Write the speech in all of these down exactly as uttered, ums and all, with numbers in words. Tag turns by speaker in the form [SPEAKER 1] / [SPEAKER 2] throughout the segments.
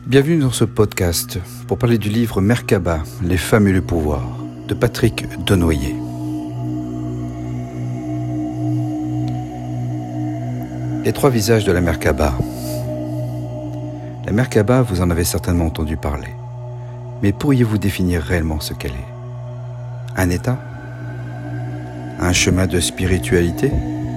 [SPEAKER 1] Bienvenue dans ce podcast pour parler du livre Merkaba, les femmes et le pouvoir de Patrick Denoyer. Les trois visages de la Merkaba. La Merkaba, vous en avez certainement entendu parler, mais pourriez-vous définir réellement ce qu'elle est? Un état? Un chemin de spiritualité?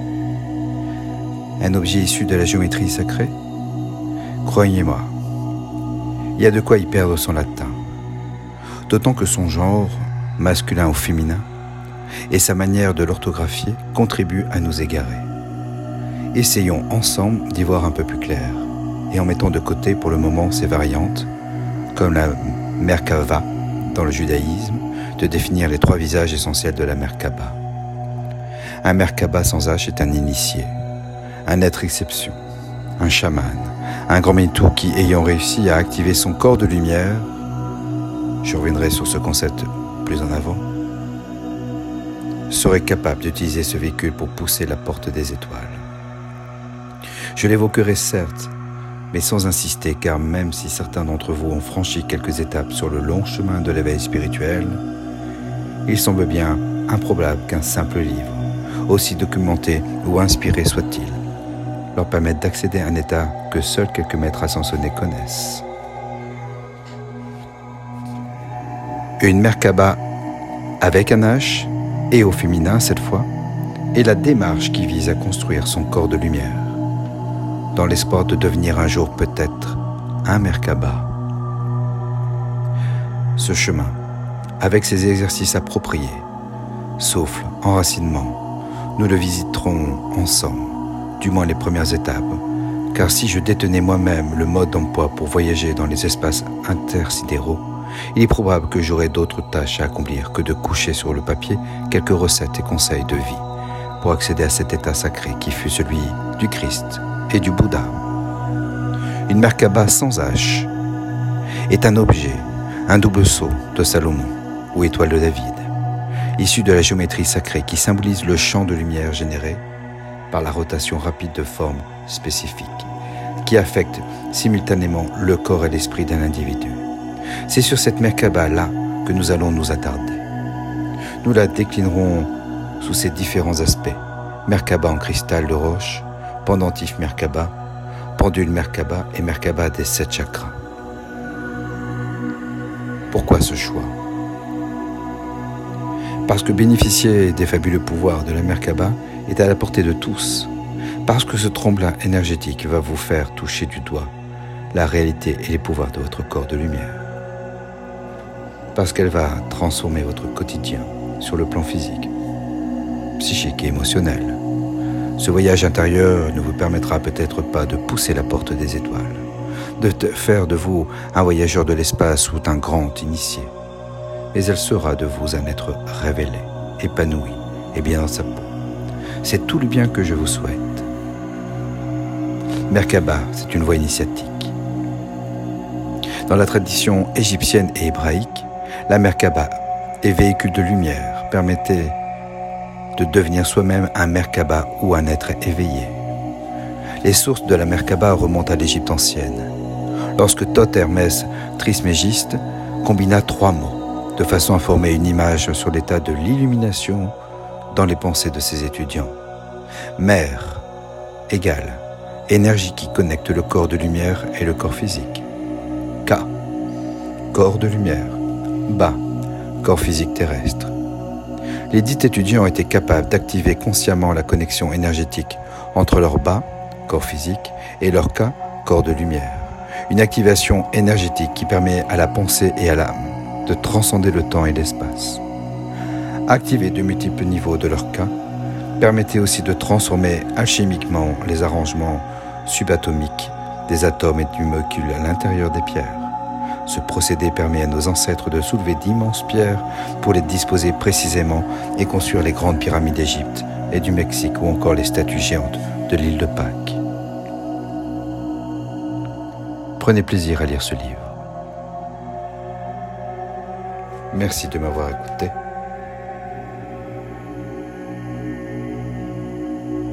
[SPEAKER 1] Un objet issu de la géométrie sacrée? Croyez-moi, il y a de quoi y perdre son latin, d'autant que son genre, masculin ou féminin, et sa manière de l'orthographier contribuent à nous égarer. Essayons ensemble d'y voir un peu plus clair, et en mettant de côté pour le moment ces variantes, comme la Merkava dans le judaïsme, de définir les trois visages essentiels de la Merkaba. Un Merkaba sans H est un initié, un être exception, un chaman, un grand métou qui, ayant réussi à activer son corps de lumière, je reviendrai sur ce concept plus en avant, serait capable d'utiliser ce véhicule pour pousser la porte des étoiles. Je l'évoquerai certes, mais sans insister, car même si certains d'entre vous ont franchi quelques étapes sur le long chemin de l'éveil spirituel, il semble bien improbable qu'un simple livre, aussi documenté ou inspiré soit-il, leur permettent d'accéder à un état que seuls quelques maîtres ascensionnés connaissent. Une Merkaba avec un H, et au féminin cette fois, est la démarche qui vise à construire son corps de lumière, dans l'espoir de devenir un jour peut-être un Merkaba. Ce chemin, avec ses exercices appropriés, souffle, enracinement, nous le visiterons ensemble, du moins les premières étapes, car si je détenais moi-même le mode d'emploi pour voyager dans les espaces intersidéraux, il est probable que j'aurais d'autres tâches à accomplir que de coucher sur le papier quelques recettes et conseils de vie pour accéder à cet état sacré qui fut celui du Christ et du Bouddha. Une Merkaba sans H est un objet, un double sceau de Salomon ou étoile de David, issu de la géométrie sacrée qui symbolise le champ de lumière généré par la rotation rapide de formes spécifiques qui affectent simultanément le corps et l'esprit d'un individu. C'est sur cette Merkaba-là que nous allons nous attarder. Nous la déclinerons sous ses différents aspects. Merkaba en cristal de roche, pendentif Merkaba, pendule Merkaba et Merkaba des sept chakras. Pourquoi ce choix? Parce que bénéficier des fabuleux pouvoirs de la Merkaba est à la portée de tous, parce que ce tremblin énergétique va vous faire toucher du doigt la réalité et les pouvoirs de votre corps de lumière, parce qu'elle va transformer votre quotidien sur le plan physique, psychique et émotionnel. Ce voyage intérieur ne vous permettra peut-être pas de pousser la porte des étoiles, de faire de vous un voyageur de l'espace ou un grand initié, mais elle sera de vous un être révélé, épanoui et bien dans sa peau. C'est tout le bien que je vous souhaite. Merkaba, c'est une voie initiatique. Dans la tradition égyptienne et hébraïque, la Merkaba est véhicule de lumière, permettait de devenir soi-même un Merkaba ou un être éveillé. Les sources de la Merkaba remontent à l'Égypte ancienne, lorsque Thoth Hermès Trismégiste combina trois mots, de façon à former une image sur l'état de l'illumination dans les pensées de ses étudiants. Mer égale énergie qui connecte le corps de lumière et le corps physique. Ka, corps de lumière. Ba, corps physique terrestre. Les dix étudiants ont été capables d'activer consciemment la connexion énergétique entre leur Ba, corps physique, et leur Ka, corps de lumière. Une activation énergétique qui permet à la pensée et à l'âme de transcender le temps et l'espace. Activer de multiples niveaux de leur cas permettait aussi de transformer alchimiquement les arrangements subatomiques des atomes et du molécule à l'intérieur des pierres. Ce procédé permet à nos ancêtres de soulever d'immenses pierres pour les disposer précisément et construire les grandes pyramides d'Égypte et du Mexique ou encore les statues géantes de l'île de Pâques. Prenez plaisir à lire ce livre. Merci de m'avoir écouté.